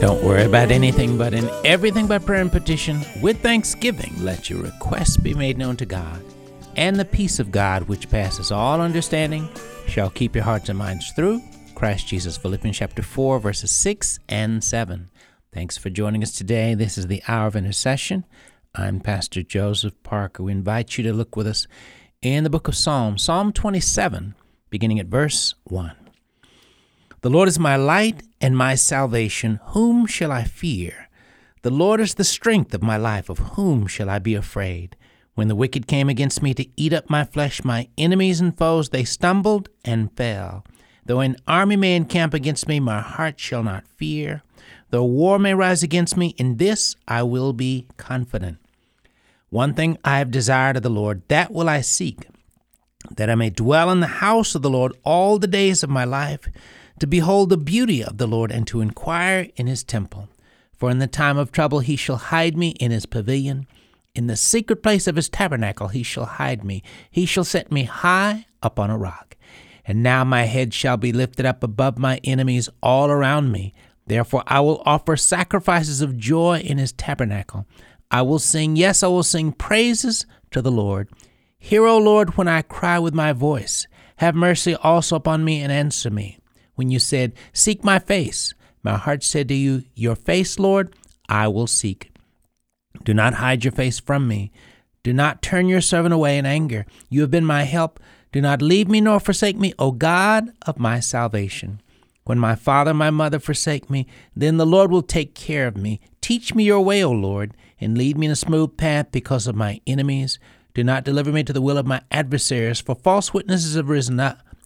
Don't worry about anything, but in everything by prayer and petition, with thanksgiving, let your requests be made known to God. And the peace of God, which passes all understanding, shall keep your hearts and minds through Christ Jesus. Philippians chapter 4, verses 6 and 7. Thanks for joining us today. This is the Hour of Intercession. I'm Pastor Joseph Parker. We invite you to look with us in the book of Psalms, Psalm 27, beginning at verse 1. The Lord is my light and my salvation. Whom shall I fear? The Lord is the strength of my life. Of whom shall I be afraid? When the wicked came against me to eat up my flesh, my enemies and foes, they stumbled and fell. Though an army may encamp against me, my heart shall not fear. Though war may rise against me, in this I will be confident. One thing I have desired of the Lord, that will I seek, that I may dwell in the house of the Lord all the days of my life, to behold the beauty of the Lord and to inquire in his temple. For in the time of trouble he shall hide me in his pavilion. In the secret place of his tabernacle he shall hide me. He shall set me high upon a rock. And now my head shall be lifted up above my enemies all around me. Therefore I will offer sacrifices of joy in his tabernacle. I will sing, yes, I will sing praises to the Lord. Hear, O Lord, when I cry with my voice. Have mercy also upon me and answer me. When you said, seek my face, my heart said to you, your face, Lord, I will seek. Do not hide your face from me. Do not turn your servant away in anger. You have been my help. Do not leave me nor forsake me, O God of my salvation. When my father and my mother forsake me, then the Lord will take care of me. Teach me your way, O Lord, and lead me in a smooth path because of my enemies. Do not deliver me to the will of my adversaries, for false witnesses have risen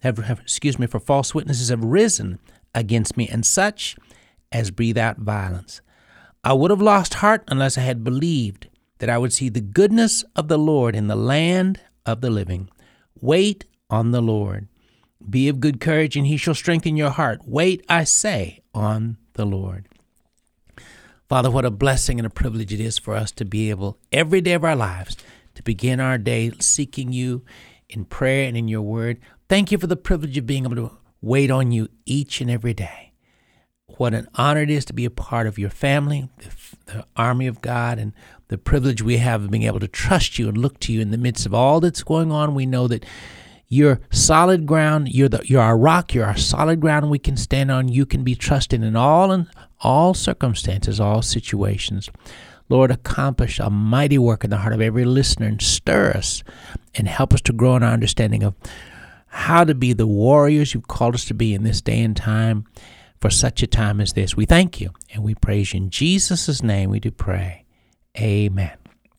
against me, and such as breathe out violence. I would have lost heart unless I had believed that I would see the goodness of the Lord in the land of the living. Wait on the Lord. Be of good courage, and he shall strengthen your heart. Wait, I say, on the Lord. Father, what a blessing and a privilege it is for us to be able, every day of our lives, to begin our day seeking you in prayer and in your word. Thank you for the privilege of being able to wait on you each and every day. What an honor it is to be a part of your family, the army of God, and the privilege we have of being able to trust you and look to you in the midst of all that's going on. We know that you're solid ground. You're our rock. You're our solid ground we can stand on. You can be trusted in all circumstances, all situations. Lord, accomplish a mighty work in the heart of every listener and stir us and help us to grow in our understanding of how to be the warriors you've called us to be in this day and time for such a time as this. We thank you and we praise you. In Jesus' name we do pray. Amen.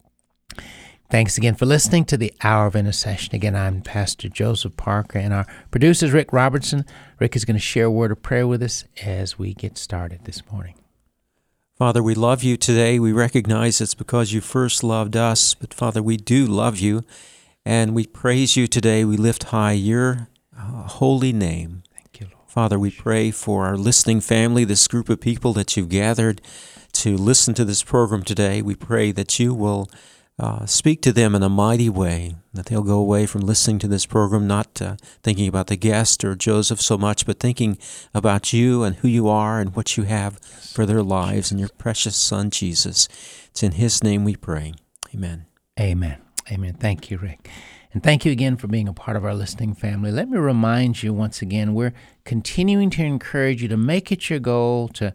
Thanks again for listening to the Hour of Intercession. Again, I'm Pastor Joseph Parker, and our producer is Rick Robertson. Rick is going to share a word of prayer with us as we get started this morning. Father, we love you today. We recognize it's because you first loved us, but Father, we do love you, and we praise you today. We lift high your holy name. Thank you, Lord. Father, we pray for our listening family, this group of people that you've gathered to listen to this program today. We pray that you will speak to them in a mighty way, that they'll go away from listening to this program not thinking about the guest or Joseph so much, but thinking about you and who you are and what you have for their lives and your precious Son, Jesus. It's in his name we pray. Amen. Amen. Amen. Thank you, Rick. And thank you again for being a part of our listening family. Let me remind you once again, we're continuing to encourage you to make it your goal to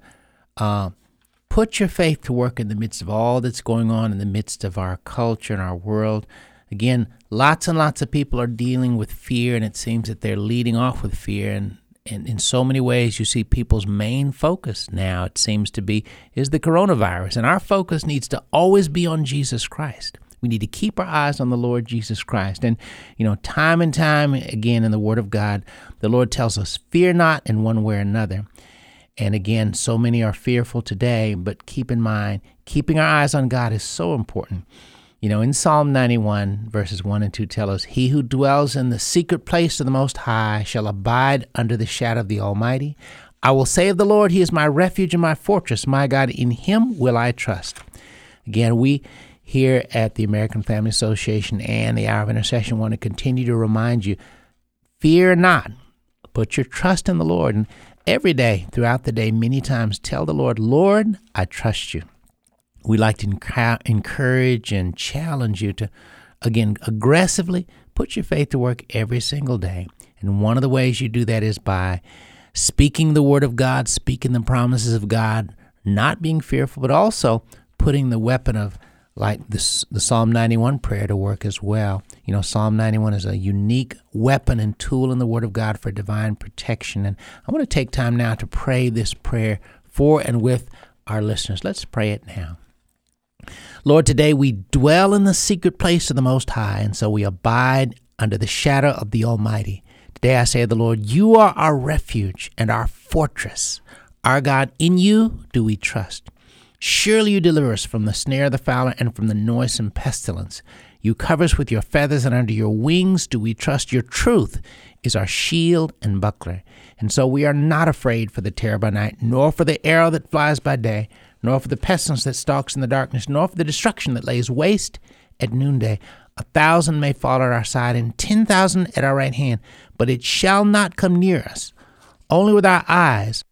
put your faith to work in the midst of all that's going on in the midst of our culture and our world. Again, lots and lots of people are dealing with fear, and it seems that they're leading off with fear. And in so many ways, you see people's main focus now, it seems to be, is the coronavirus. And our focus needs to always be on Jesus Christ. We need to keep our eyes on the Lord Jesus Christ. And, time and time again in the Word of God, the Lord tells us, fear not in one way or another. And again, so many are fearful today, but keep in mind, keeping our eyes on God is so important. In Psalm 91, verses 1 and 2 tell us, he who dwells in the secret place of the Most High shall abide under the shadow of the Almighty. I will say of the Lord, he is my refuge and my fortress, my God, in him will I trust. Again, we here at the American Family Association and the Hour of Intercession want to continue to remind you, fear not, put your trust in the Lord. every day, throughout the day, many times tell the Lord, Lord, I trust you. We like to encourage and challenge you to, again, aggressively put your faith to work every single day. And one of the ways you do that is by speaking the word of God, speaking the promises of God, not being fearful, but also putting the weapon of, like the Psalm 91 prayer, to work as well. You know, Psalm 91 is a unique weapon and tool in the Word of God for divine protection. And I want to take time now to pray this prayer for and with our listeners. Let's pray it now. Lord, today we dwell in the secret place of the Most High, and so we abide under the shadow of the Almighty. Today I say to the Lord, you are our refuge and our fortress. Our God, in you do we trust. Surely you deliver us from the snare of the fowler and from the noisome pestilence. You cover us with your feathers, and under your wings do we trust. Your truth is our shield and buckler. And so we are not afraid for the terror by night, nor for the arrow that flies by day, nor for the pestilence that stalks in the darkness, nor for the destruction that lays waste at noonday. 1,000 may fall at our side, and 10,000 at our right hand, but it shall not come near us. Only with our eyes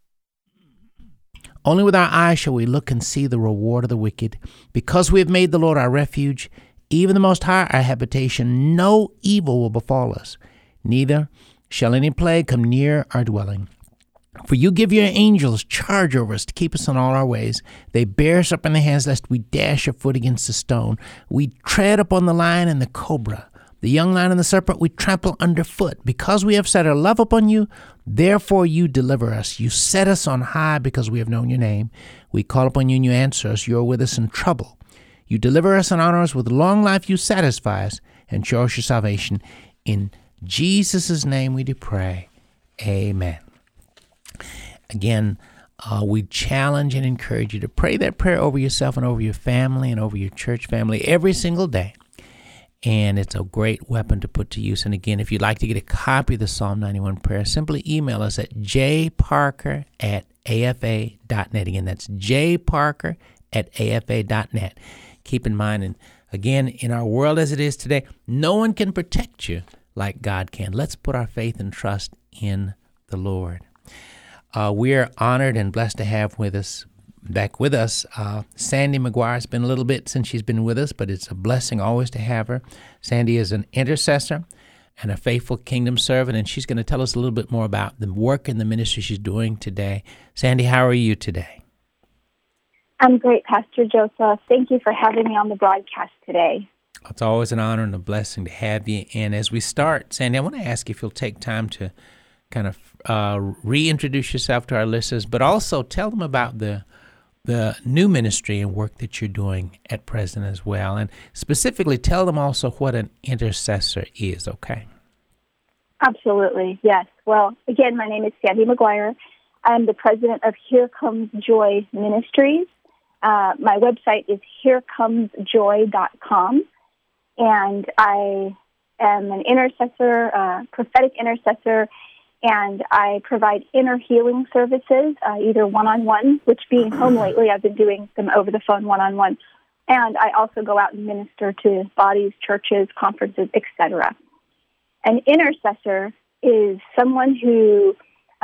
shall we look and see the reward of the wicked. Because we have made the Lord our refuge, even the Most High our habitation, no evil will befall us, neither shall any plague come near our dwelling. For you give your angels charge over us to keep us in all our ways. They bear us up in their hands, lest we dash our foot against a stone. We tread upon the lion and the cobra. The young lion and the serpent we trample underfoot. Because we have set our love upon you, therefore you deliver us. You set us on high because we have known your name. We call upon you and you answer us. You are with us in trouble. You deliver us and honor us. With long life you satisfy us and show us your salvation. In Jesus' name we do pray. Amen. Again, we challenge and encourage you to pray that prayer over yourself and over your family and over your church family every single day. And it's a great weapon to put to use. And again, if you'd like to get a copy of the Psalm 91 prayer, simply email us at jparker@afa.net. Again, that's jparker@afa.net. Keep in mind, and again, in our world as it is today, no one can protect you like God can. Let's put our faith and trust in the Lord. We are honored and blessed to have back with us, Sandy McGuire. It's been a little bit since she's been with us, but it's a blessing always to have her. Sandy is an intercessor and a faithful kingdom servant, and she's going to tell us a little bit more about the work and the ministry she's doing today. Sandy, how are you today? I'm great, Pastor Joseph. Thank you for having me on the broadcast today. It's always an honor and a blessing to have you. And as we start, Sandy, I want to ask if you'll take time to kind of reintroduce yourself to our listeners, but also tell them about the new ministry and work that you're doing at present as well. And specifically, tell them also what an intercessor is, okay? Absolutely, yes. Well, again, my name is Sandy McGuire. I'm the president of Here Comes Joy Ministries. My website is herecomesjoy.com, and I am an intercessor, prophetic intercessor, and I provide inner healing services, either one-on-one, which being home lately, I've been doing them over the phone one-on-one. And I also go out and minister to bodies, churches, conferences, etc. An intercessor is someone who,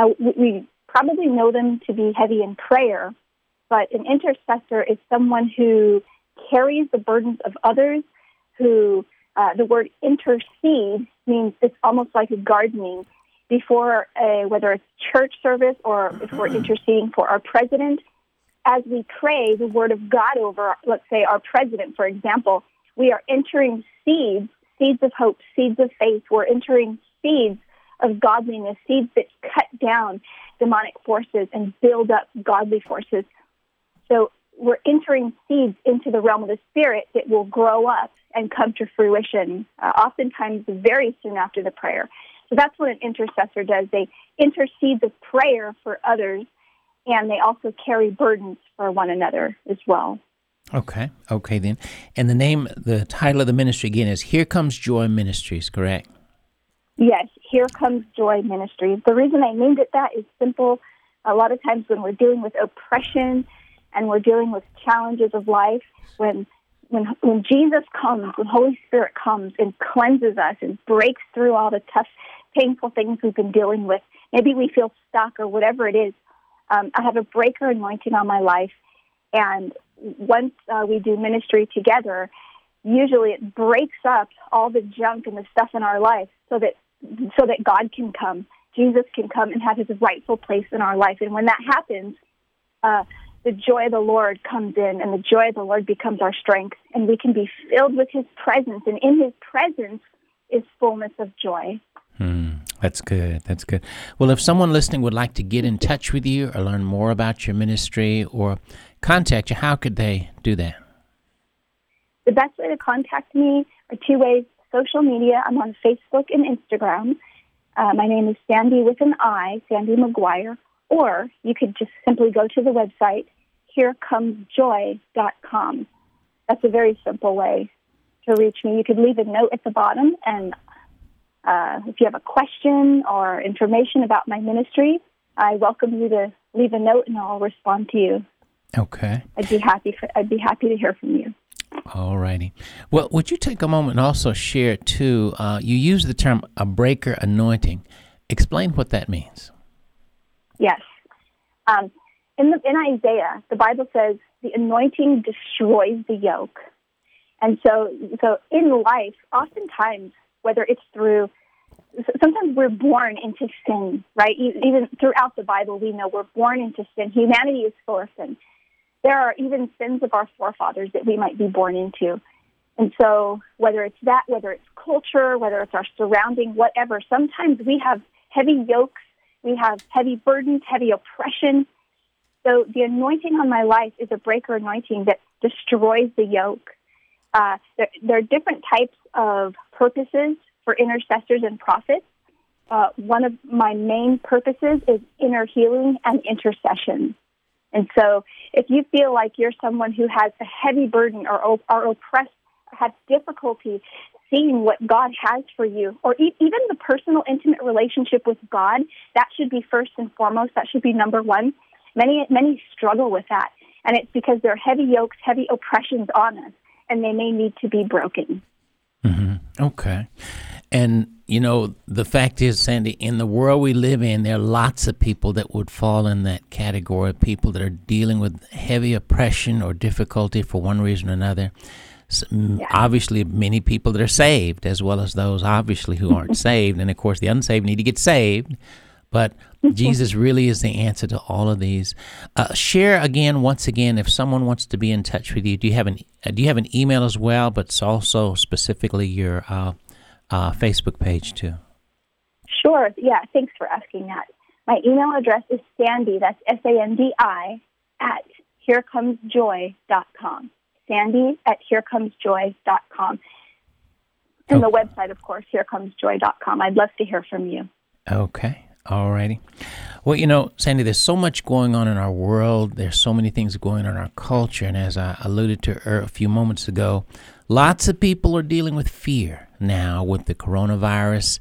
we probably know them to be heavy in prayer, but an intercessor is someone who carries the burdens of others, who the word intercede means it's almost like a gardening before whether it's church service or if we're interceding for our president. As we pray the word of God over, let's say, our president, for example, we are entering seeds of hope, seeds of faith. We're entering seeds of godliness, seeds that cut down demonic forces and build up godly forces. So we're entering seeds into the realm of the Spirit that will grow up and come to fruition, oftentimes very soon after the prayer. So that's what an intercessor does. They intercede the prayer for others, and they also carry burdens for one another as well. Okay then. And the title of the ministry again is Here Comes Joy Ministries, correct? Yes, Here Comes Joy Ministries. The reason I named it that is simple. A lot of times when we're dealing with oppression and we're dealing with challenges of life, when Jesus comes, when Holy Spirit comes and cleanses us and breaks through all the tough, painful things we've been dealing with, maybe we feel stuck or whatever it is. I have a breaker anointing on my life, and once we do ministry together, usually it breaks up all the junk and the stuff in our life so that God can come, Jesus can come and have his rightful place in our life. And when that happens, the joy of the Lord comes in, and the joy of the Lord becomes our strength, and we can be filled with his presence, and in his presence is fullness of joy. That's good. That's good. Well, if someone listening would like to get in touch with you or learn more about your ministry or contact you, how could they do that? The best way to contact me are two ways. Social media, I'm on Facebook and Instagram. My name is Sandy with an I, Sandy McGuire. Or you could just simply go to the website, herecomesjoy.com. That's a very simple way to reach me. You could leave a note at the bottom, and if you have a question or information about my ministry, I welcome you to leave a note, and I'll respond to you. Okay. I'd be happy to hear from you. All righty. Well, would you take a moment and also share, too, you use the term a breaker anointing. Explain what that means. Yes. In Isaiah, the Bible says the anointing destroys the yoke. And so in life, oftentimes, whether it's through, sometimes we're born into sin, right? Even throughout the Bible, we know we're born into sin. Humanity is full of sin. There are even sins of our forefathers that we might be born into. And so whether it's that, whether it's culture, whether it's our surrounding, whatever, sometimes we have heavy yokes, we have heavy burdens, heavy oppression. So the anointing on my life is a breaker anointing that destroys the yoke. There are different types of purposes for intercessors and prophets. One of my main purposes is inner healing and intercession. And so if you feel like you're someone who has a heavy burden or are oppressed, or have difficulty seeing what God has for you, or even the personal, intimate relationship with God, that should be first and foremost. That should be number one. Many struggle with that, and it's because there are heavy yokes, heavy oppressions on us, and they may need to be broken. Mm-hmm. Okay. And, the fact is, Sandy, in the world we live in, there are lots of people that would fall in that category of people that are dealing with heavy oppression or difficulty for one reason or another. Obviously, many people that are saved, as well as those, obviously, who aren't saved. And, of course, the unsaved need to get saved. But Jesus really is the answer to all of these. Share again, once again, if someone wants to be in touch with you, do you have an email as well, but it's also specifically your Facebook page too? Sure. Yeah, thanks for asking that. My email address is Sandy, that's SANDI, at herecomesjoy.com. Sandy at herecomesjoy.com. And the website, of course, herecomesjoy.com. I'd love to hear from you. Okay. All righty. Well, Sandy, there's so much going on in our world. There's so many things going on in our culture. And as I alluded to a few moments ago, lots of people are dealing with fear now with the coronavirus,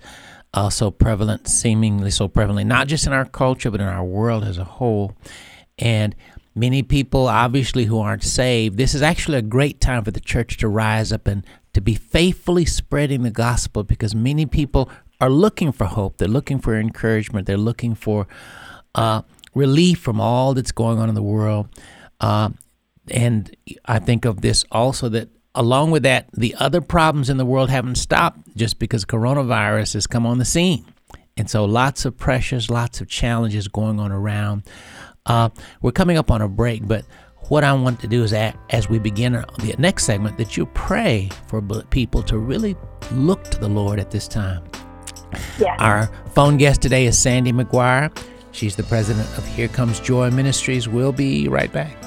seemingly so prevalent, not just in our culture, but in our world as a whole. And many people, obviously, who aren't saved, this is actually a great time for the church to rise up and to be faithfully spreading the gospel, because many people are looking for hope. They're looking for encouragement. They're looking for relief from all that's going on in the world. And I think of this also, that along with that, the other problems in the world haven't stopped just because coronavirus has come on the scene. And so lots of pressures, lots of challenges going on around. We're coming up on a break, but what I want to do is, as we begin the next segment, that you pray for people to really look to the Lord at this time. Yes. Our phone guest today is Sandy McGuire. She's the president of Here Comes Joy Ministries. We'll be right back.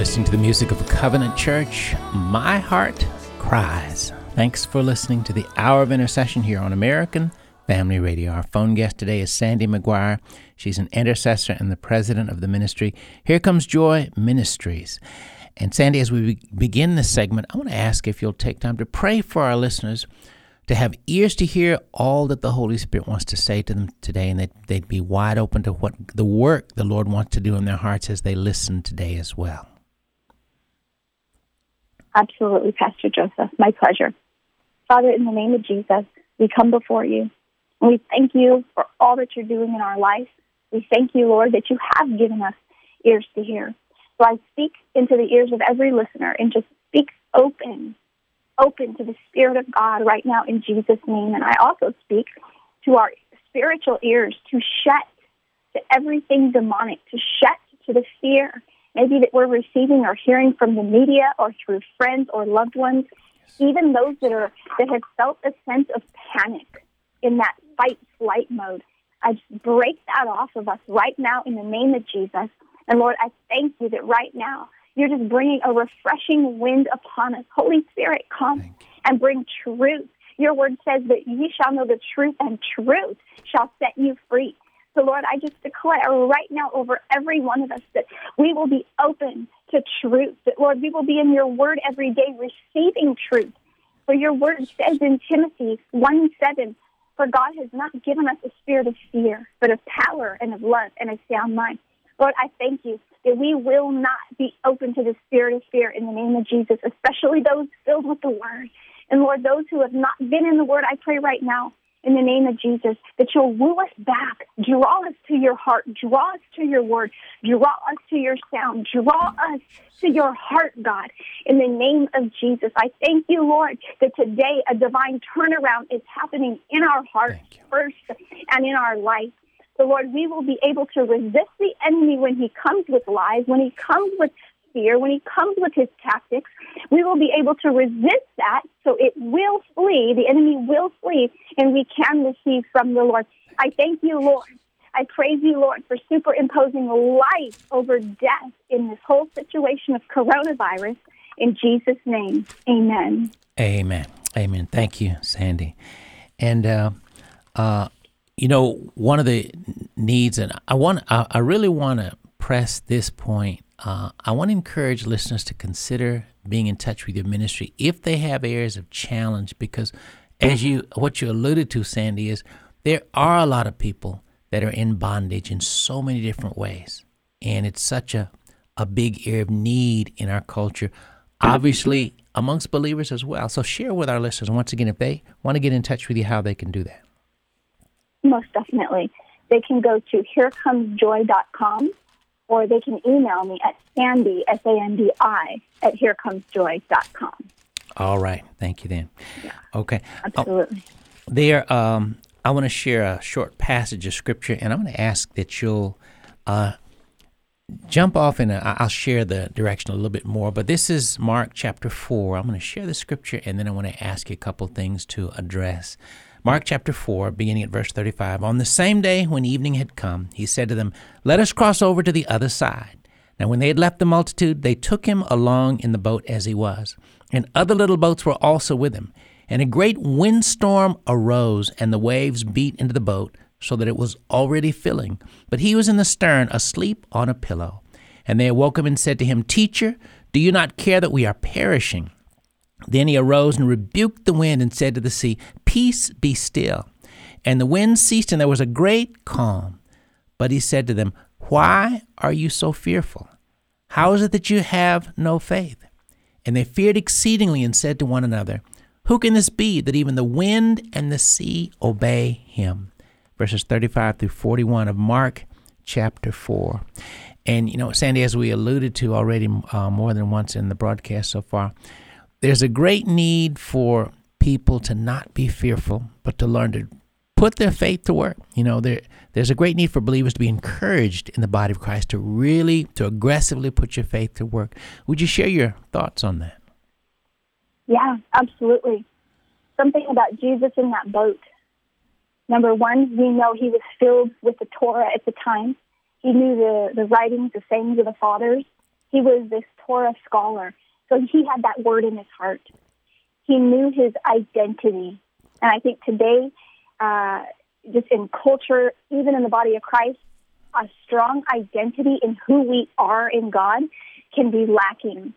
listening to the music of Covenant Church. My heart cries. Thanks for listening to the Hour of Intercession here on American Family Radio. Our phone guest today is Sandy McGuire. She's an intercessor and the president of the ministry Here Comes Joy Ministries. And Sandy, as we begin this segment, I want to ask if you'll take time to pray for our listeners to have ears to hear all that the Holy Spirit wants to say to them today, and that they'd be wide open to what the work the Lord wants to do in their hearts as they listen today as well. Absolutely, Pastor Joseph. My pleasure. Father, in the name of Jesus, we come before you. And we thank you for all that you're doing in our life. We thank you, Lord, that you have given us ears to hear. So I speak into the ears of every listener and just speak open to the Spirit of God right now in Jesus' name. And I also speak to our spiritual ears to shut to everything demonic, to shut to the fear maybe that we're receiving or hearing from the media or through friends or loved ones, even those that have felt a sense of panic in that fight-flight mode. I just break that off of us right now in the name of Jesus. And Lord, I thank you that right now you're just bringing a refreshing wind upon us. Holy Spirit, come and bring truth. Your word says that ye shall know the truth, and truth shall set you free. So, Lord, I just declare right now over every one of us that we will be open to truth, that, Lord, we will be in your word every day receiving truth. For your word says in Timothy 1:7, for God has not given us a spirit of fear, but of power and of love and a sound mind. Lord, I thank you that we will not be open to the spirit of fear in the name of Jesus, especially those filled with the word. And Lord, those who have not been in the word, I pray right now in the name of Jesus that you'll woo us back, draw us to your heart, draw us to your word, draw us to your sound, draw us to your heart, God, in the name of Jesus. I thank you, Lord, that today a divine turnaround is happening in our hearts first and in our life. So, Lord, we will be able to resist the enemy when he comes with lies, when he comes with fear, when he comes with his tactics. We will be able to resist that so it will flee, the enemy will flee, and we can receive from the Lord. I thank you, Lord. I praise you, Lord, for superimposing life over death in this whole situation of coronavirus. In Jesus' name, amen. Amen. Amen. Thank you, Sandy. And, you know, one of the needs, and I really want to press this point. I want to encourage listeners to consider being in touch with your ministry if they have areas of challenge, because what you alluded to, Sandy, is there are a lot of people that are in bondage in so many different ways. And it's such a big area of need in our culture, obviously amongst believers as well. So share with our listeners, once again, if they want to get in touch with you, how they can do that. Most definitely. They can go to herecomesjoy.com, or they can email me at Sandy, S-A-N-D-I, at herecomesjoy.com. All right. Thank you, then. Yeah, okay. absolutely. I want to share a short passage of Scripture, and I'm going to ask that you'll jump off, and I'll share the direction a little bit more. But this is Mark chapter 4. I'm going to share the Scripture, and then I want to ask you a couple things to address. Mark chapter 4, beginning at verse 35. On the same day when evening had come, he said to them, let us cross over to the other side. Now when they had left the multitude, they took him along in the boat as he was, and other little boats were also with him. And a great windstorm arose, and the waves beat into the boat, so that it was already filling. But he was in the stern, asleep on a pillow. And they awoke him and said to him, Teacher, do you not care that we are perishing? Then he arose and rebuked the wind and said to the sea, Peace, be still. And the wind ceased, and there was a great calm. But he said to them, Why are you so fearful? How is it that you have no faith? And they feared exceedingly and said to one another, Who can this be, that even the wind and the sea obey him? Verses 35 through 41 of Mark chapter 4. And, you know, Sandy, as we alluded to already more than once in the broadcast so far, there's a great need for people to not be fearful, but to learn to put their faith to work. You know, there's a great need for believers to be encouraged in the body of Christ to aggressively put your faith to work. Would you share your thoughts on that? Yeah, absolutely. Something about Jesus in that boat. Number one, we know he was filled with the Torah at the time. He knew the writings, the sayings of the fathers. He was this Torah scholar. So he had that word in his heart. He knew his identity. And I think today, just in culture, even in the body of Christ, a strong identity in who we are in God can be lacking.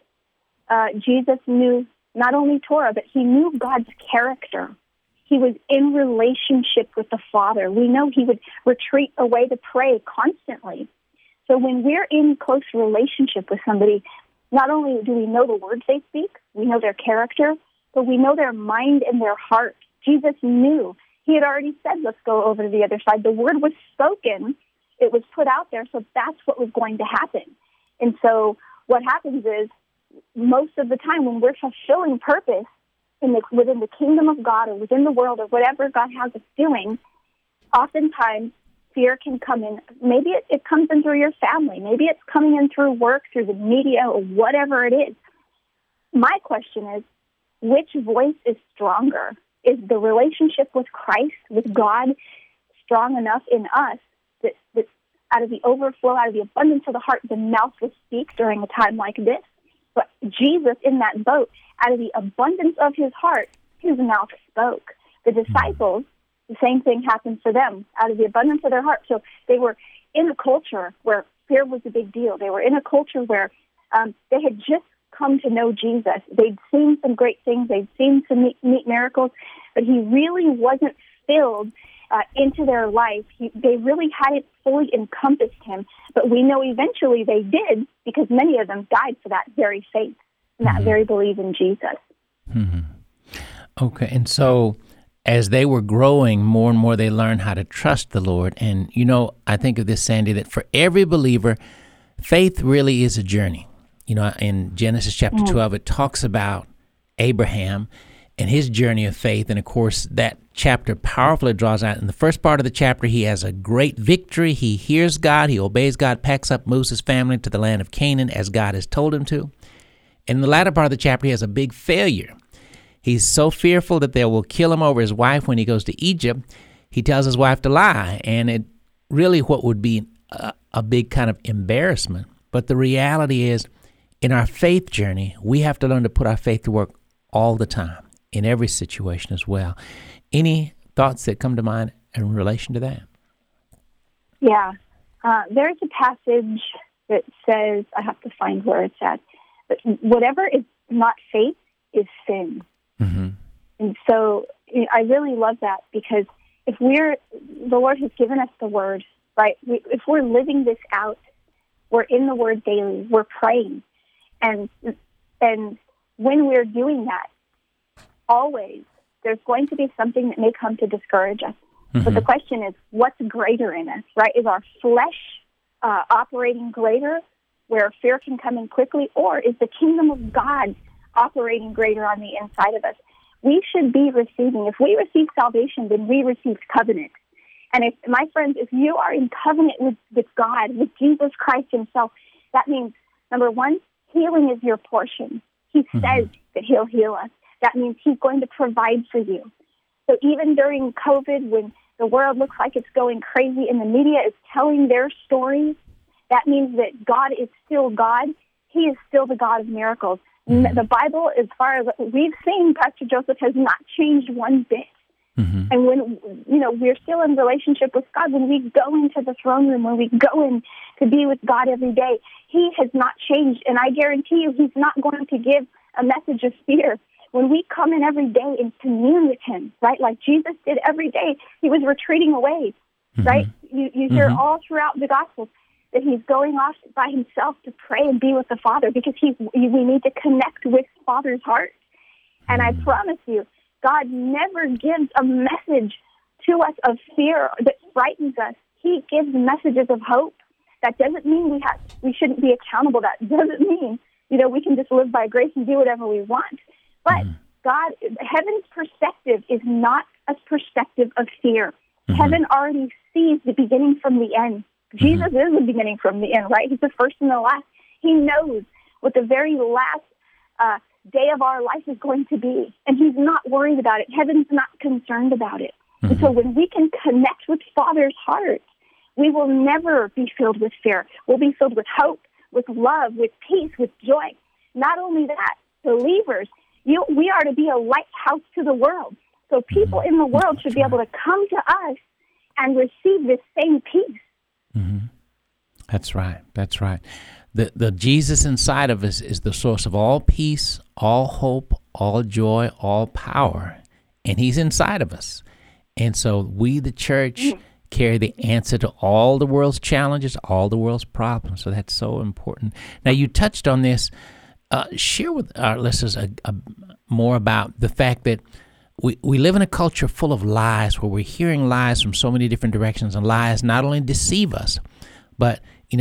Jesus knew not only Torah, but he knew God's character. He was in relationship with the Father. We know he would retreat away to pray constantly. So when we're in close relationship with somebody, not only do we know the words they speak, we know their character, but we know their mind and their heart. Jesus knew. He had already said, let's go over to the other side. The word was spoken. It was put out there, so that's what was going to happen. And so what happens is, most of the time when we're fulfilling purpose within the kingdom of God or within the world or whatever God has us doing, oftentimes fear can come in. Maybe it comes in through your family. Maybe it's coming in through work, through the media, or whatever it is. My question is, which voice is stronger? Is the relationship with Christ, with God, strong enough in us that out of the overflow, out of the abundance of the heart, the mouth will speak during a time like this? But Jesus in that boat, out of the abundance of his heart, his mouth spoke. The disciples, the same thing happened for them, out of the abundance of their heart. So they were in a culture where fear was a big deal. They were in a culture where they had just come to know Jesus. They'd seen some great things. They'd seen some neat miracles, but he really wasn't filled into their life. They really hadn't fully encompassed him, but we know eventually they did, because many of them died for that very faith and that very belief in Jesus. Mm-hmm. Okay, and so as they were growing more and more, they learned how to trust the Lord. And, I think of this, Sandy, that for every believer, faith really is a journey. In Genesis chapter 12, it talks about Abraham and his journey of faith. And, of course, that chapter powerfully draws out. In the first part of the chapter, he has a great victory. He hears God. He obeys God, packs up, moves his family to the land of Canaan as God has told him to. In the latter part of the chapter, he has a big failure. He's so fearful that they will kill him over his wife when he goes to Egypt. He tells his wife to lie, and it really what would be a big kind of embarrassment. But the reality is, in our faith journey, we have to learn to put our faith to work all the time, in every situation as well. Any thoughts that come to mind in relation to that? Yeah. There's a passage that says, I have to find where it's at, but whatever is not faith is sin. Mm-hmm. And so I really love that, because if the Lord has given us the word, right? If we're living this out, we're in the word daily, we're praying. And when we're doing that, always, there's going to be something that may come to discourage us. Mm-hmm. But the question is, what's greater in us, right? Is our flesh operating greater, where fear can come in quickly, or is the kingdom of God operating greater on the inside of us? We should be receiving. If we receive salvation, then we receive covenant. And my friends, if you are in covenant with God, with Jesus Christ himself, that means, number one, healing is your portion. He says that he'll heal us. That means he's going to provide for you. So even during COVID, when the world looks like it's going crazy and the media is telling their stories, that means that God is still God. He is still the God of miracles. The Bible, as far as we've seen, Pastor Joseph, has not changed one bit. Mm-hmm. And when, we're still in relationship with God, when we go into the throne room, when we go in to be with God every day, he has not changed. And I guarantee you, he's not going to give a message of fear. When we come in every day and commune with him, right, like Jesus did every day, he was retreating away, right? You hear all throughout the Gospels that he's going off by himself to pray and be with the Father, because we need to connect with Father's heart. And I promise you, God never gives a message to us of fear that frightens us. He gives messages of hope. That doesn't mean we shouldn't be accountable. That doesn't mean, we can just live by grace and do whatever we want. But heaven's perspective is not a perspective of fear. Heaven already sees the beginning from the end. Jesus is the beginning from the end, right? He's the first and the last. He knows what the very last day of our life is going to be, and he's not worried about it. Heaven's not concerned about it. And so when we can connect with Father's heart, we will never be filled with fear. We'll be filled with hope. with love, with peace, with joy. Not only that, believers, we are to be a lighthouse to the world. So people in the world should be able to come to us and receive this same peace. Mm-hmm. That's right. That's right. The Jesus inside of us is the source of all peace, all hope, all joy, all power. And he's inside of us. And so we, the church, carry the answer to all the world's challenges, all the world's problems. So that's so important. Now, you touched on this. Share with our listeners more about the fact that we live in a culture full of lies, where we're hearing lies from so many different directions, and lies not only deceive us, but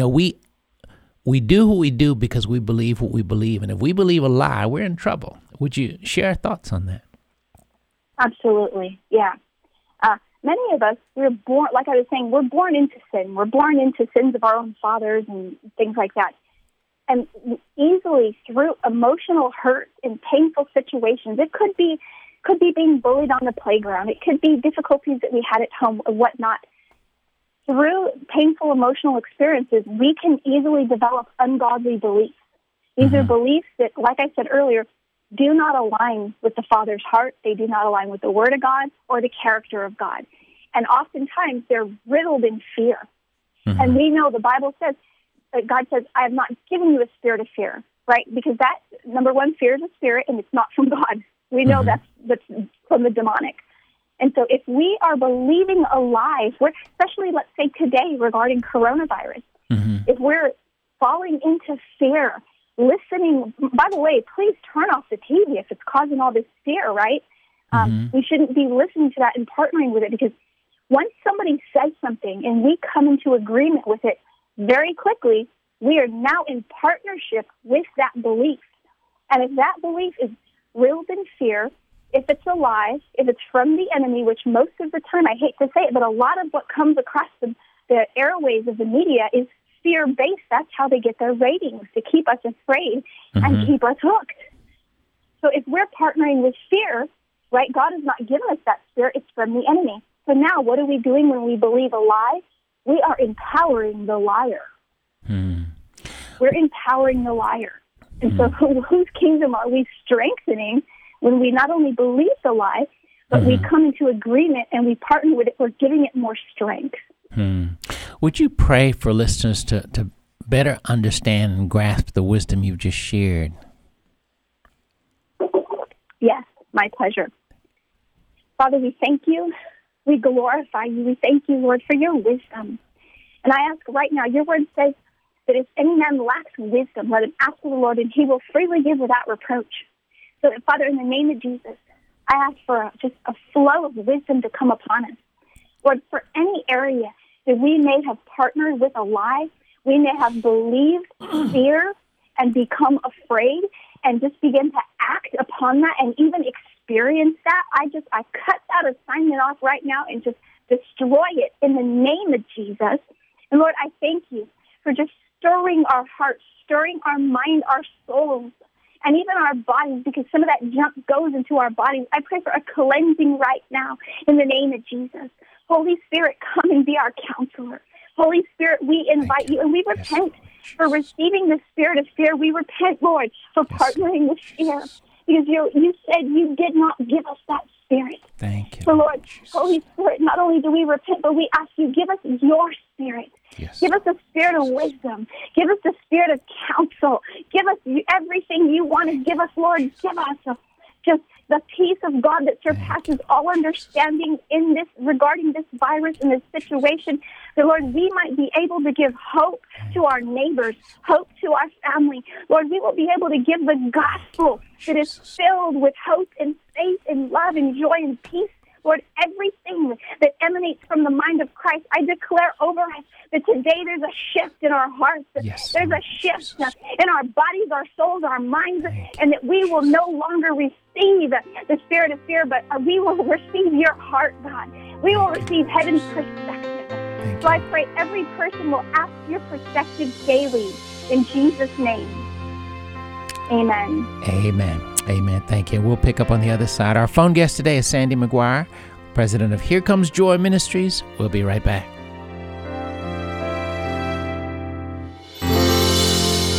we do what we do because we believe what we believe. And if we believe a lie, we're in trouble. Would you share thoughts on that? Absolutely, yeah. Many of us, we're born, like I was saying, we're born into sin. We're born into sins of our own fathers and things like that. And easily through emotional hurt and painful situations, it could be being bullied on the playground. It could be difficulties that we had at home or whatnot. Through painful emotional experiences, we can easily develop ungodly beliefs. These are beliefs that, like I said earlier, do not align with the Father's heart. They do not align with the Word of God or the character of God. And oftentimes they're riddled in fear. And we know the Bible says, that God says, I have not given you a spirit of fear, right? Because that, number one, fear is a spirit and it's not from God. We know that's from the demonic. And so if we are believing a lie, especially, let's say today regarding coronavirus, if we're falling into fear, listening, by the way, please turn off the TV if it's causing all this fear, right? We shouldn't be listening to that and partnering with it, because once somebody says something and we come into agreement with it very quickly, we are now in partnership with that belief. And if that belief is riddled in fear, if it's a lie, if it's from the enemy, which most of the time, I hate to say it, but a lot of what comes across the airwaves of the media is fear-based. That's how they get their ratings, to keep us afraid and keep us hooked. So if we're partnering with fear, right, God has not given us that spirit. It's from the enemy. So now what are we doing when we believe a lie? We are empowering the liar. We're empowering the liar. And so whose kingdom are we strengthening when we not only believe the lie, but we come into agreement and we partner with it? We're giving it more strength. Would you pray for listeners to better understand and grasp the wisdom you've just shared? Yes, my pleasure. Father, we thank you. We glorify you. We thank you, Lord, for your wisdom. And I ask right now, your word says that if any man lacks wisdom, let him ask of the Lord, and he will freely give without reproach. So, Father, in the name of Jesus, I ask for just a flow of wisdom to come upon us. Lord, for any area that we may have partnered with a lie, we may have believed fear and become afraid and just begin to act upon that and even experience that, I cut that assignment off right now and just destroy it in the name of Jesus. And Lord, I thank you for just stirring our hearts, stirring our mind, our souls, and even our bodies, because some of that junk goes into our bodies. I pray for a cleansing right now in the name of Jesus. Holy Spirit, come and be our counselor. Holy Spirit, we invite you, and we repent for receiving the spirit of fear. We repent, Lord, for partnering with fear, because you said you did not give us that spirit. Thank you. So, Lord, Holy Spirit, not only do we repent, but we ask you, give us your spirit. Yes. Give us the spirit of wisdom. Give us the spirit of counsel. Give us everything you want to give us, Lord. Give us just the peace of God that surpasses all understanding in this, regarding this virus and this situation. That, Lord, we might be able to give hope to our neighbors, hope to our family. Lord, we will be able to give the gospel that is filled with hope and faith and love and joy and peace. Lord, everything that emanates from the mind of Christ, I declare over us that today there's a shift in our hearts. Yes, there's a shift in our bodies, our souls, our minds, and that we will no longer receive the spirit of fear, but we will receive your heart, God. We will receive heaven's perspective. So I pray every person will ask your perspective daily. In Jesus' name, amen. Amen. Amen. Thank you. We'll pick up on the other side. Our phone guest today is Sandy McGuire, president of Here Comes Joy Ministries. We'll be right back.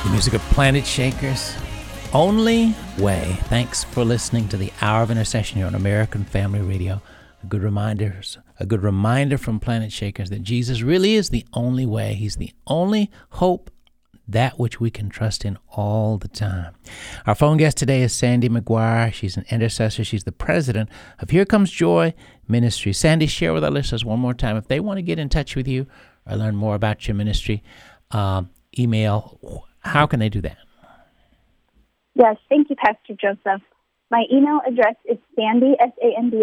The music of Planet Shakers, Only Way. Thanks for listening to the Hour of Intercession here on American Family Radio. A good reminder from Planet Shakers that Jesus really is the only way. He's the only hope, that which we can trust in all the time. Our phone guest today is Sandy McGuire. She's an intercessor. She's the president of Here Comes Joy Ministry. Sandy, share with our listeners one more time. If they want to get in touch with you or learn more about your ministry, email, how can they do that? Yes, thank you, Pastor Joseph. My email address is Sandy, Sandi,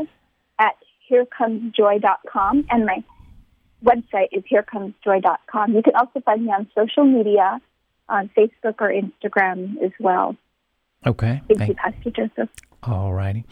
at herecomesjoy.com, and my website is herecomesjoy.com. You can also find me on social media, on Facebook or Instagram as well. Okay. Thank you, Pastor Joseph. All righty.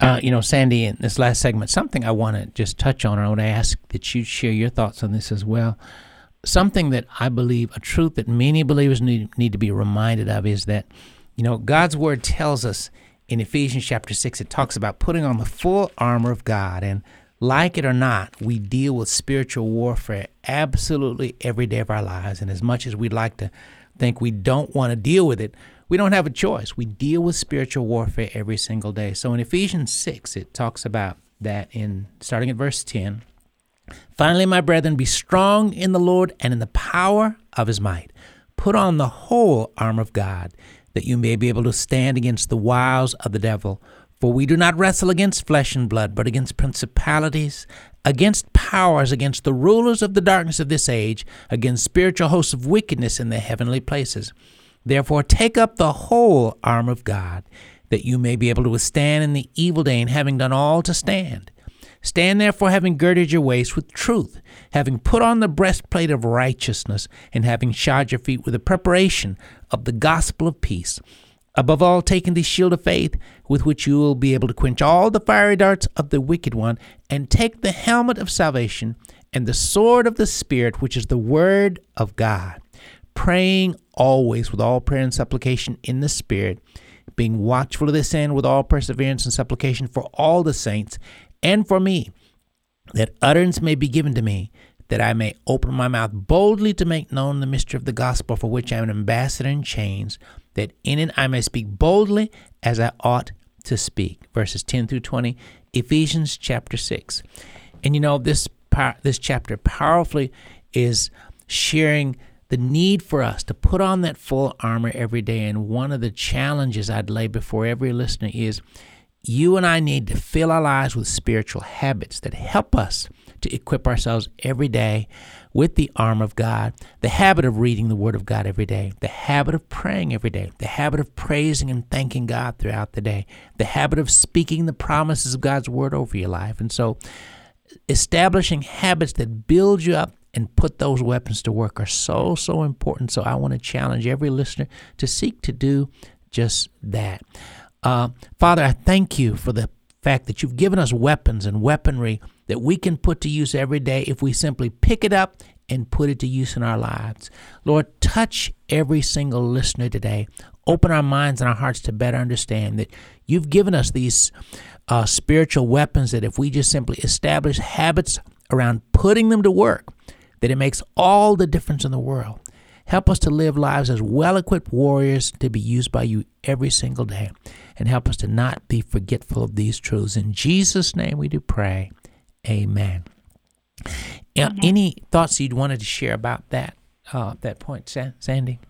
Sandy, in this last segment, something I want to just touch on, and I want to ask that you share your thoughts on this as well. Something that I believe, a truth that many believers need to be reminded of is that, God's Word tells us in Ephesians chapter 6, it talks about putting on the full armor of God. And like it or not, we deal with spiritual warfare absolutely every day of our lives. And as much as we'd like to think we don't want to deal with it, we don't have a choice. We deal with spiritual warfare every single day. So in Ephesians 6, it talks about that starting at verse 10. Finally, my brethren, be strong in the Lord and in the power of his might. Put on the whole armor of God, that you may be able to stand against the wiles of the devil. For we do not wrestle against flesh and blood, but against principalities, against powers, against the rulers of the darkness of this age, against spiritual hosts of wickedness in the heavenly places. Therefore, take up the whole armor of God, that you may be able to withstand in the evil day, and having done all to stand. Stand therefore, having girded your waist with truth, having put on the breastplate of righteousness, and having shod your feet with the preparation of the gospel of peace. Above all, taking the shield of faith, with which you will be able to quench all the fiery darts of the wicked one, and take the helmet of salvation and the sword of the Spirit, which is the word of God, praying always with all prayer and supplication in the Spirit, being watchful of this end with all perseverance and supplication for all the saints, and for me, that utterance may be given to me, that I may open my mouth boldly to make known the mystery of the gospel, for which I am an ambassador in chains, that in it I may speak boldly as I ought to speak. Verses 10 through 20, Ephesians chapter 6. And this chapter powerfully is sharing the need for us to put on that full armor every day. And one of the challenges I'd lay before every listener is you and I need to fill our lives with spiritual habits that help us to equip ourselves every day with the armor of God, the habit of reading the Word of God every day, the habit of praying every day, the habit of praising and thanking God throughout the day, the habit of speaking the promises of God's Word over your life. And so establishing habits that build you up and put those weapons to work are so, so important. So I want to challenge every listener to seek to do just that. Father, I thank you for the fact that you've given us weapons and weaponry that we can put to use every day if we simply pick it up and put it to use in our lives. Lord, touch every single listener today. Open our minds and our hearts to better understand that you've given us these spiritual weapons that if we just simply establish habits around putting them to work, that it makes all the difference in the world. Help us to live lives as well-equipped warriors to be used by you every single day. And help us to not be forgetful of these truths. In Jesus' name we do pray. Amen. Any thoughts you'd wanted to share about that point, Sandy?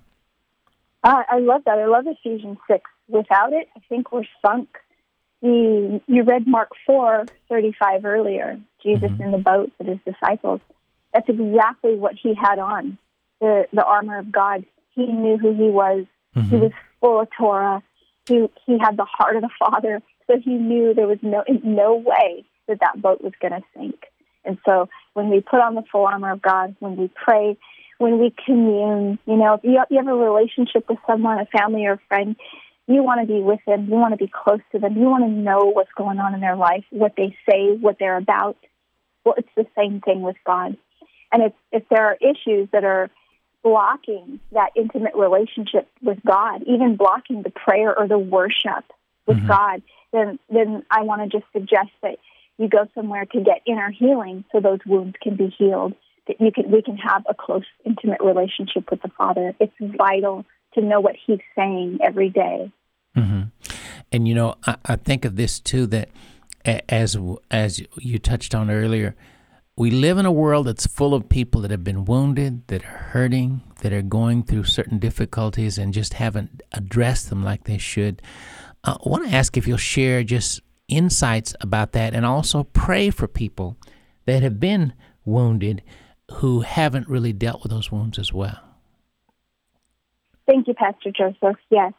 I love that. I love Ephesians 6. Without it, I think we're sunk. You read Mark 4:35 earlier, Jesus in the boat with his disciples. That's exactly what he had on. The armor of God. He knew who he was. He was full of Torah. He had the heart of the Father, so he knew there was no way that boat was going to sink. And so when we put on the full armor of God, when we pray, when we commune, if you have a relationship with someone, a family or a friend, you want to be with them, you want to be close to them, you want to know what's going on in their life, what they say, what they're about. Well, it's the same thing with God. And if there are issues that are blocking that intimate relationship with God, even blocking the prayer or the worship with God, then I want to just suggest that you go somewhere to get inner healing so those wounds can be healed, that we can have a close, intimate relationship with the Father. It's vital to know what He's saying every day. Mm-hmm. And I think of this too, that as you touched on earlier, we live in a world that's full of people that have been wounded, that are hurting, that are going through certain difficulties and just haven't addressed them like they should. I want to ask if you'll share just insights about that, and also pray for people that have been wounded who haven't really dealt with those wounds as well. Thank you, Pastor Joseph. Yes.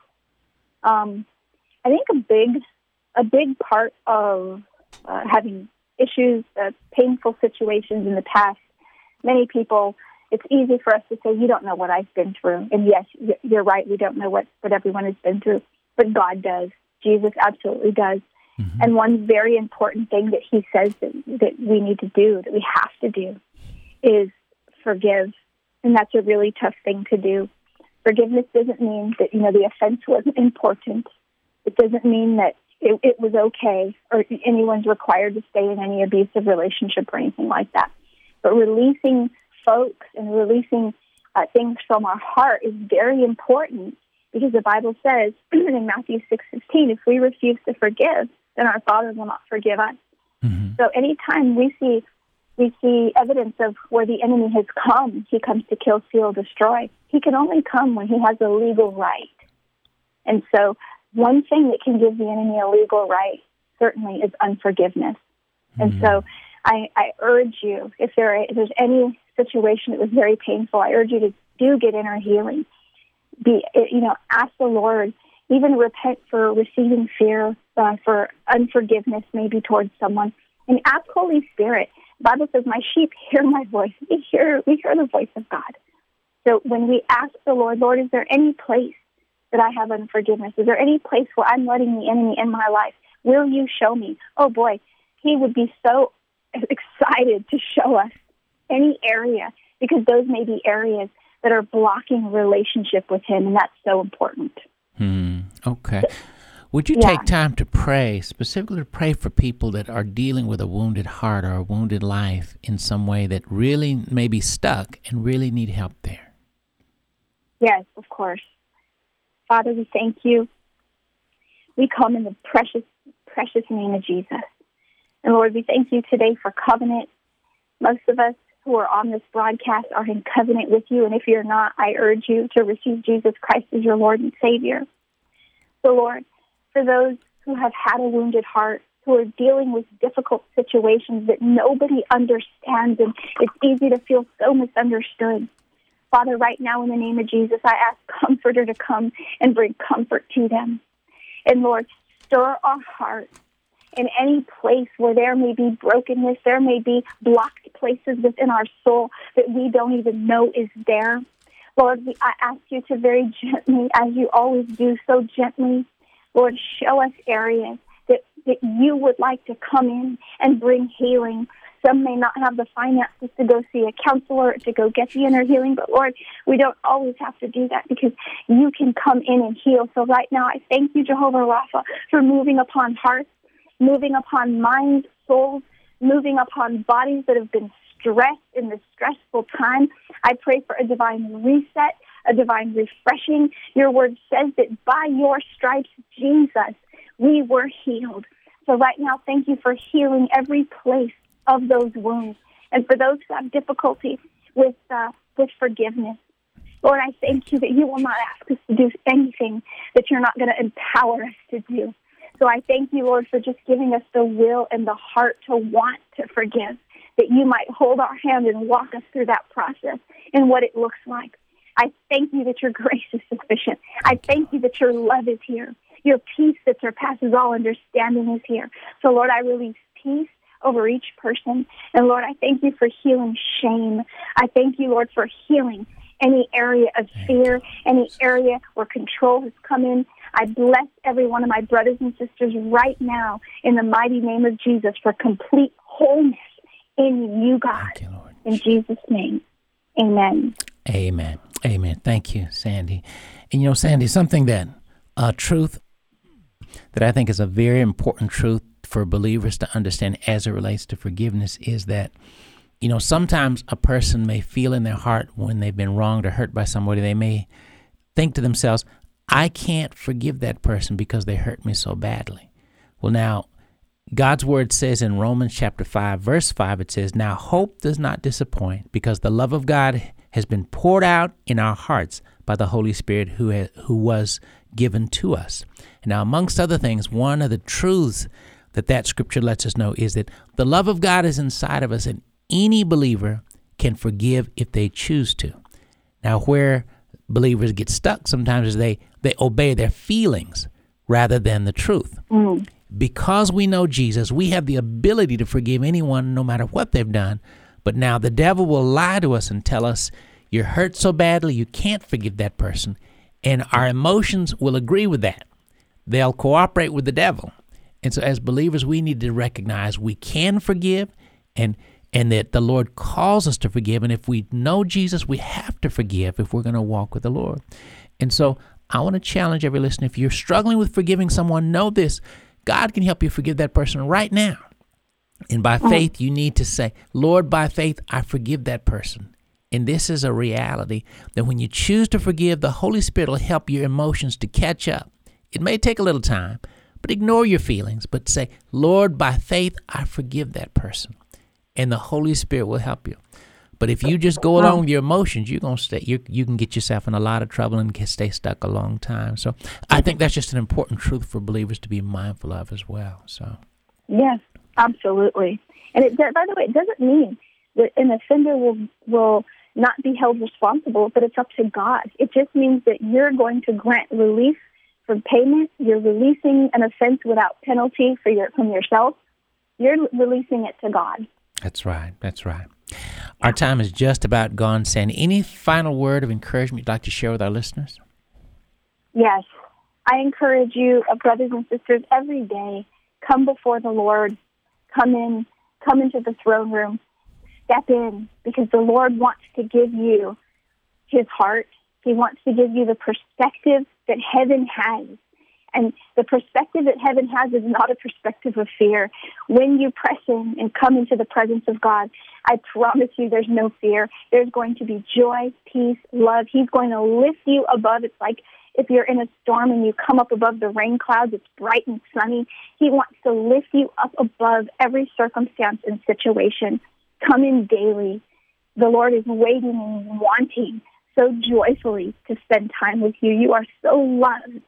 I think a big part of having issues, painful situations in the past, many people, it's easy for us to say, you don't know what I've been through. And yes, you're right, we don't know what everyone has been through, but God does. Jesus absolutely does. Mm-hmm. And one very important thing that He says that we need to do, that we have to do, is forgive. And that's a really tough thing to do. Forgiveness doesn't mean that, the offense wasn't important. It doesn't mean that it was okay or anyone's required to stay in any abusive relationship or anything like that. But releasing folks and releasing things from our heart is very important, because the Bible says in Matthew 6:15, if we refuse to forgive, then our Father will not forgive us. Mm-hmm. So anytime we see evidence of where the enemy has come, he comes to kill, steal, destroy. He can only come when he has a legal right. And so one thing that can give the enemy a legal right certainly is unforgiveness. Mm-hmm. And so I urge you, if there's any situation that was very painful, I urge you to get inner healing. Ask the Lord, even repent for receiving fear, for unforgiveness maybe towards someone, and ask Holy Spirit. The Bible says, my sheep hear my voice. We hear the voice of God. So when we ask the Lord, is there any place that I have unforgiveness? Is there any place where I'm letting the enemy in my life? Will you show me? Oh boy, He would be so excited to show us any area, because those may be areas that are blocking relationship with Him, and that's so important. Okay. Would you take time to pray, specifically to pray for people that are dealing with a wounded heart or a wounded life in some way that really may be stuck and really need help there? Yes, of course. Father, we thank You. We come in the precious, precious name of Jesus. And Lord, we thank You today for covenant. Most of us who are on this broadcast are in covenant with You, and if you're not, I urge you to receive Jesus Christ as your Lord and Savior. So Lord, for those who have had a wounded heart, who are dealing with difficult situations that nobody understands, and it's easy to feel so misunderstood, Father, right now in the name of Jesus, I ask Comforter to come and bring comfort to them. And Lord, stir our hearts in any place where there may be brokenness, there may be blocked places within our soul that we don't even know is there. Lord, I ask You to very gently, as You always do, so gently, Lord, show us areas that You would like to come in and bring healing. Some may not have the finances to go see a counselor, to go get the inner healing, but Lord, we don't always have to do that, because You can come in and heal. So right now, I thank You, Jehovah Rapha, for moving upon hearts, moving upon minds, souls, moving upon bodies that have been stressed in this stressful time. I pray for a divine reset, a divine refreshing. Your word says that by Your stripes, Jesus, we were healed. So right now, thank You for healing every place of those wounds. And for those who have difficulty with forgiveness, Lord, I thank You that You will not ask us to do anything that You're not going to empower us to do. So I thank You, Lord, for just giving us the will and the heart to want to forgive, that You might hold our hand and walk us through that process and what it looks like. I thank You that Your grace is sufficient. I thank You that Your love is here. Your peace that surpasses all understanding is here. So, Lord, I release peace over each person. And, Lord, I thank You for healing shame. I thank You, Lord, for healing any area of fear, any area where control has come in. I bless every one of my brothers and sisters right now in the mighty name of Jesus for complete wholeness in You, God. Thank You, Lord. In Jesus' name, amen. Amen. Amen. Thank you, Sandy. And Sandy, something that, truth that I think is a very important truth for believers to understand as it relates to forgiveness is that sometimes a person may feel in their heart when they've been wronged or hurt by somebody, they may think to themselves, I can't forgive that person because they hurt me so badly. Well, now, God's word says in Romans chapter 5, verse 5, it says, now hope does not disappoint because the love of God has been poured out in our hearts by the Holy Spirit who was given to us. And now, amongst other things, one of the truths that scripture lets us know is that the love of God is inside of us, and any believer can forgive if they choose to. Now, where believers get stuck sometimes is they obey their feelings rather than the truth. Because we know Jesus, we have the ability to forgive anyone no matter what they've done. But now the devil will lie to us and tell us, you're hurt so badly you can't forgive that person. And our emotions will agree with that. They'll cooperate with the devil. And so as believers, we need to recognize we can forgive and that the Lord calls us to forgive. And if we know Jesus, we have to forgive if we're going to walk with the Lord. And so I want to challenge every listener, if you're struggling with forgiving someone, know this: God can help you forgive that person right now. And by faith, you need to say, Lord, by faith, I forgive that person. And this is a reality that when you choose to forgive, the Holy Spirit will help your emotions to catch up. It may take a little time, but ignore your feelings, but say, Lord, by faith, I forgive that person. And the Holy Spirit will help you. But if you just go along with your emotions, you're going to stay. You can get yourself in a lot of trouble and stay stuck a long time. So I think that's just an important truth for believers to be mindful of as well. So yes, absolutely. And by the way, it doesn't mean that an offender will not be held responsible, but it's up to God. It just means that you're going to grant relief from payment. You're releasing an offense without penalty from yourself. You're releasing it to God. That's right. That's right. Our time is just about gone, Sandy. Any final word of encouragement you'd like to share with our listeners? Yes. I encourage you, brothers and sisters, every day, come before the Lord. Come into the throne room. Step in, because the Lord wants to give you his heart. He wants to give you the perspective that heaven has. And the perspective that heaven has is not a perspective of fear. When you press in and come into the presence of God, I promise you there's no fear. There's going to be joy, peace, love. He's going to lift you above. It's like if you're in a storm and you come up above the rain clouds, it's bright and sunny. He wants to lift you up above every circumstance and situation. Come in daily. The Lord is waiting and wanting so joyfully to spend time with you. You are so loved.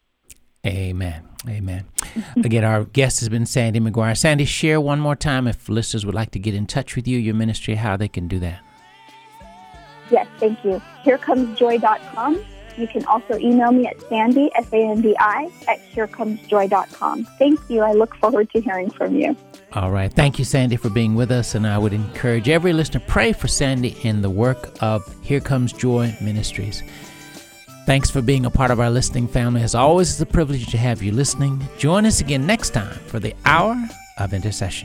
Amen. Amen. Again, our guest has been Sandy McGuire. Sandy, share one more time if listeners would like to get in touch with you, your ministry, how they can do that. Yes, thank you. HereComesJoy.com. You can also email me at Sandy, Sandi, at HereComesJoy.com. Thank you. I look forward to hearing from you. All right. Thank you, Sandy, for being with us. And I would encourage every listener, pray for Sandy in the work of Here Comes Joy Ministries. Thanks for being a part of our listening family. As always, it's a privilege to have you listening. Join us again next time for the Hour of Intercession.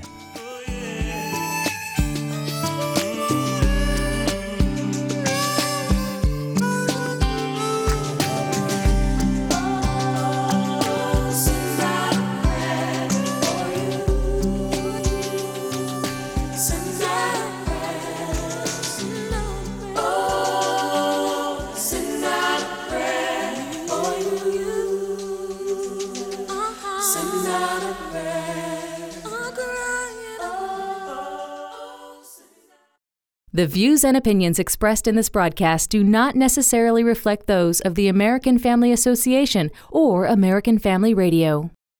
The views and opinions expressed in this broadcast do not necessarily reflect those of the American Family Association or American Family Radio.